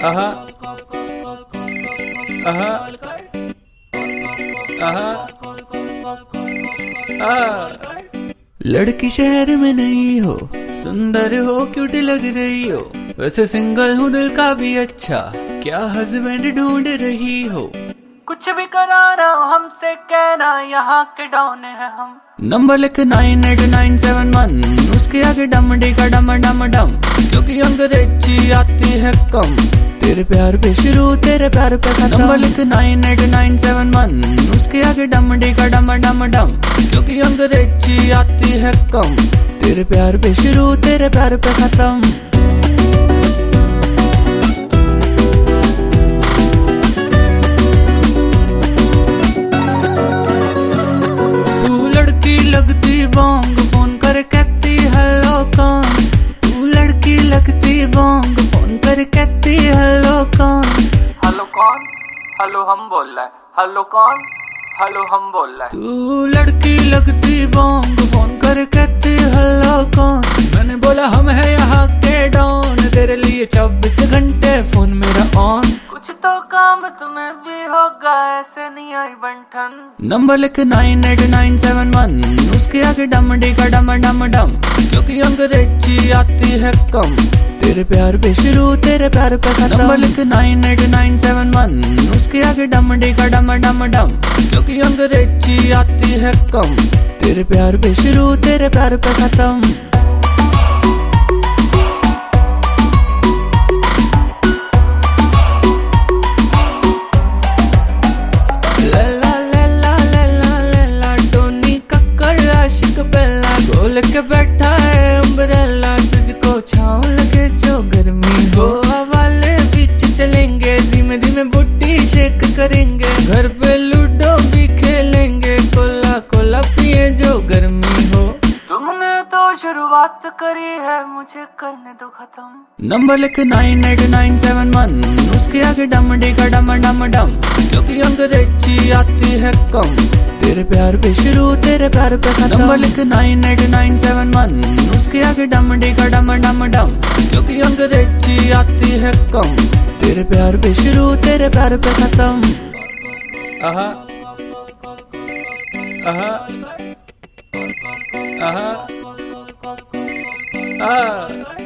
आहा आहा आहा आहा। लड़की शहर में नहीं हो, सुंदर हो, क्यूट लग रही हो, वैसे सिंगल हूँ दिल का भी अच्छा, क्या हस्बैंड ढूंढ रही हो? कुछ भी कराना हमसे कहना, यहाँ के डॉन है हम। नंबर लिख 989711, उसके आगे डम डी का डम डम डम, क्योंकि अंग्रेजी आती है कम, तेरे प्यार पे शुरू तेरे प्यार पे खत्म। नंबर लिख 989711, उसके आगे डम डी का डम डम डम, क्योंकि अंग्रेजी आती है कम, तेरे प्यार पे शुरू तेरे प्यार पे खत्म। लगती बोंग, फोन कर कहती हेलो कौन, तू लड़की लगती बोंग, फोन कर कहती हेलो कौन। हेलो कौन? हेलो हम बोल रहा है। हेलो कौन? हेलो हम बोल रहा है। तू लड़की लगती बोंग, फोन कर कहती हेलो कौन। मैंने बोला हम है यहाँ के डॉन, तेरे लिए 24 घंटे फोन मेरा ऑन। कुछ तो काम तुम्हें भी होगा, ऐसे नहीं आई बंठन। नंबर लिख 989711, उसके आगे डम डी का डम डम डम, क्योंकि अंग्रेजी आती है कम, तेरे प्यार पे शुरू तेरे प्यार पे खत्म। नंबर लिख 989711, उसके आगे डम डी का डम डम डम, क्योंकि अंग्रेजी आती है कम, तेरे प्यार पे शुरू तेरे प्यार पे खत्म। खोल के बैठा है अम्ब्रेला, तुझको छाँव लगे जो गर्मी हो, वाले बीच चलेंगे, धीमे धीमे बुट्टी शेक करेंगे, घर पे लूडो भी खेलेंगे, कोला कोला पिए जो गर्मी हो। तुमने तो शुरुआत करी है, मुझे करने दो खत्म। नंबर लिख 989711, उसके आगे डम डी का डम डम डम, क्योंकि अंग्रेजी आती है कम, तेरे प्यार पे शुरू तेरे प्यार पे खत्म। नंबर लिख 989711, उसके आगे डम डी का डम डम डम, क्योंकि अंग्रेजी आती है कम, तेरे प्यार पे शुरू तेरे प्यार पे खत्म। आहा आहा आहा आहा।